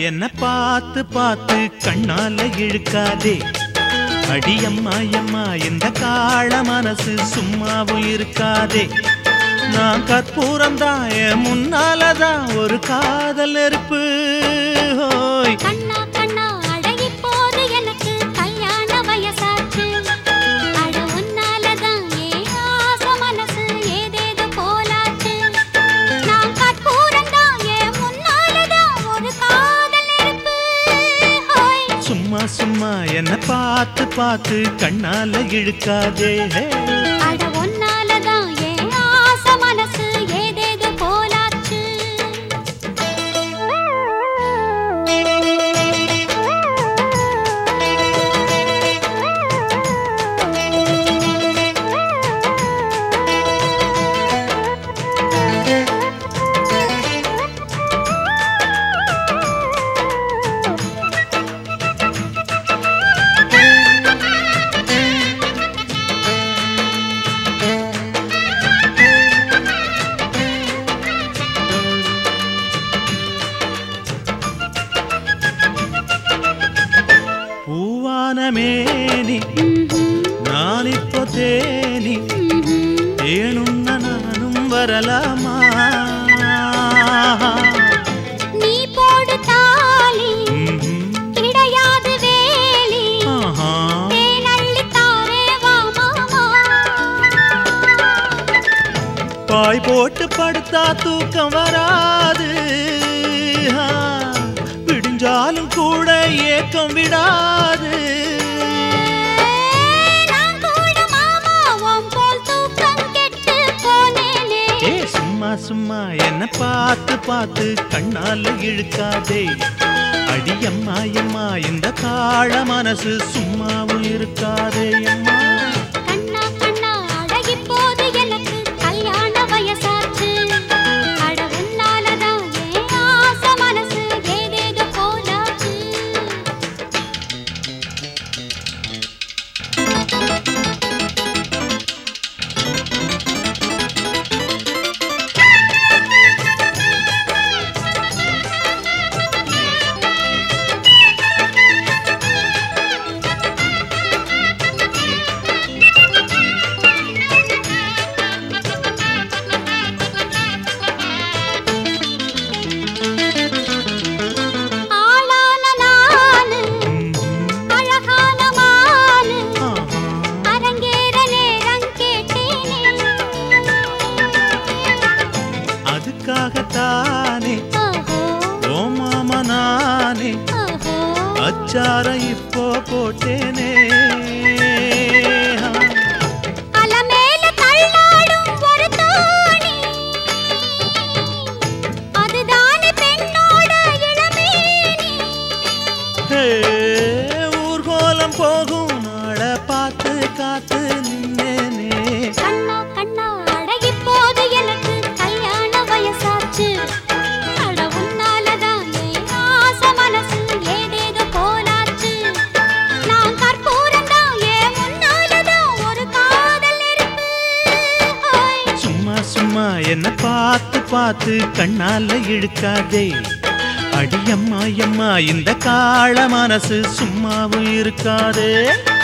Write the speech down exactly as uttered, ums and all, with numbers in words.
என்ன பார்த்து பார்த்து கண்ணால இழுக்காதே. அடியம்மா அம்மா இந்த காள மனசு சும்மாவும் இருக்காதே. நான் கற்பூரம் தான் என் முன்னாலதான் ஒரு காதல் நெருப்பு. ஹோய் கண்ணா கண்ணா அழகி போது எனக்கு கல்யாண வயசாச்சு. அட உன்னாலதான் ஏன் ஆசை மனசு ஏதேதோ போலாச்சு. நான் கற்பூரம் தான் என் முன்னாலதான் ஒரு காதல் நெருப்பு. ஹோய் சும்மா சும்மா என்ன பார்த்து பார்த்து கண்ணால இழுக்காதே. அட உன்னாலதான் ஏன் ஆசை மனசு ஏதேதோ போலாச்சு. பூவானமேனி நான் இப்போ தேனி ஏனுன்ன நானும் வரலாமா? நீ போடு தாலி கிடையாது வேலி. தேனள்ளி தாரே வா மாமா. பாய் போட்டு படுத்தா தூக்கம் வராது. விடிஞ்சாலும் கூட ஏக்கம் விடாது. நான் கூட மாமா உன் போல் தூக்கம் கெட்டு போனேனே. ஏ சும்மா சும்மா என்ன பார்த்து பார்த்து கண்ணால இழுக்காதே. அடியம்மா அம்மா இந்த காள மனசு சும்மாவும் இருக்காதே. அம்மா கண்ணா கண்ணா அழகி போது எனக்கு கல்யாண வயசாச்சு. அட உன்னாலதான் ஏன் ஆசை மனசு ஏதேதோ போலாச்சு. ஆளான நானு அழகான மானு அரங்கேற நேரம் கேட்டேனே. அதுக்காகத்தானே ஓஹோ ஓ மாமா நானே ஓஹோ அச்சாரம் இப்போ போட்டேனே. அலமேல தள்ளாடும் ஒரு தோணி. அதுதானே பெண்ணோட இளமேனி. ஹே, ஊர்கோலம் போகும் நாள பார்த்து காத்து நின்னேனே. கண்ணா கண்ணா அழகி போது எனக்கு கல்யாண வயசாச்சு. அட உன்னாலதான் ஏன் ஆசை மனசு ஏதேதோ போலாச்சு. நான் கற்பூரம் தான் என் முன்னாலதான் ஒரு காதல் நெருப்பு. ஹோய் சும்மா சும்மா என்ன பார்த்து பார்த்து கண்ணால இழுக்காதே. அடியம்மா அம்மா இந்த காள மனசு சும்மாவும் இருக்காதே.